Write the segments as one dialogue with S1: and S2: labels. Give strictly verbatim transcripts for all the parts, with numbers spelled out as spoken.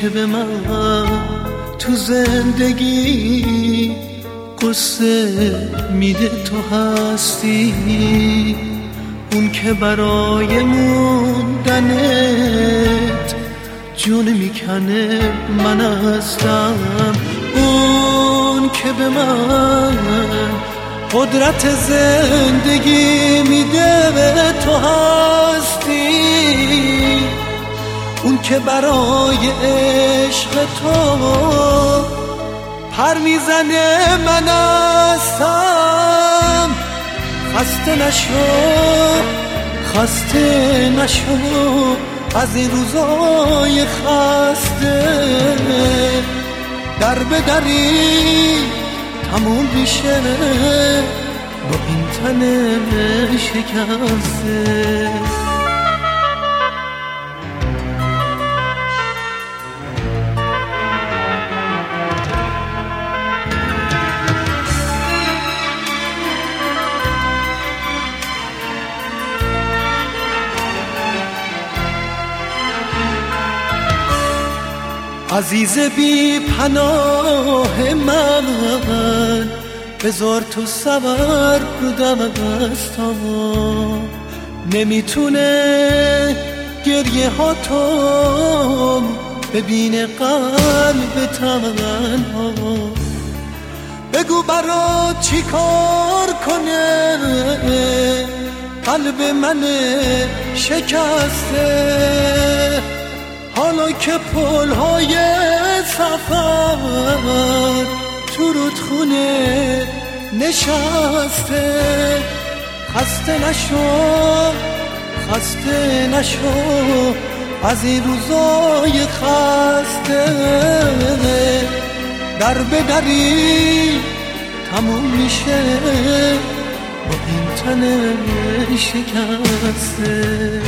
S1: که به من تو زندگی قصه میده تو هستی، اون که برای موندنت جون میکنه من هستم، اون که به من قدرت زندگی میده به تو هستی، اون که برای عشق تو پر میزنه من هستم. خسته نشو خسته نشو از این روزای خسته، در به دری تموم میشه با این تن شکسته. عزیز بی پناه من، بذار تو صبر دم دستامو، نمیتونه گریه ها تو ببینه قلب تنها. بگو برات چی کار کنه قلب من شکسته، حالا که پل‌های سفر تو رودخونه نشسته. خسته نشو خسته نشو از این روزای خسته، در به دری تموم میشه با این تن شکسته.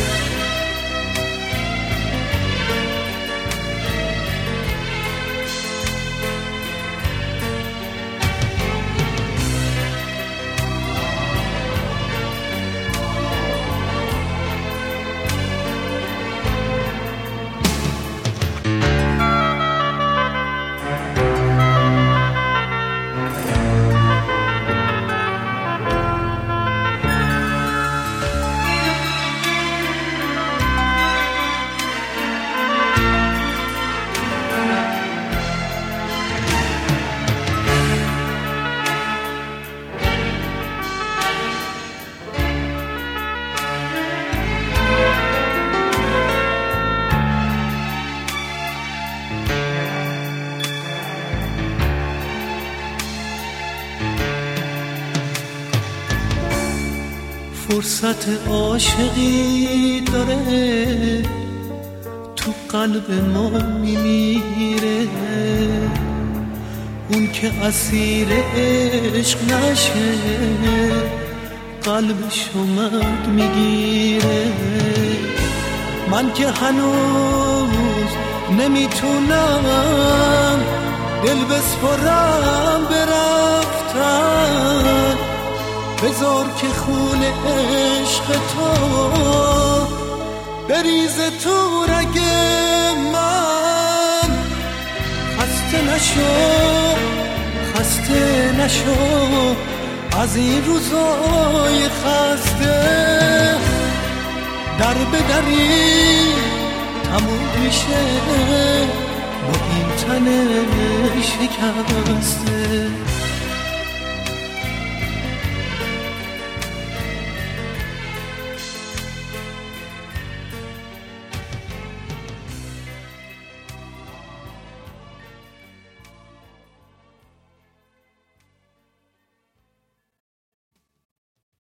S1: فرصت عاشقی داره تو قلب ما میمیره، اون که اسیر عشق نشه قلبش اومد میگیره. من که هنوز نمیتونم دل بسپرم برفتن، بذار که خون عشق تو بریزه تو رگ من. خسته نشو خسته نشو از این روزای خسته، در به دری تموم میشه با این تن شکسته.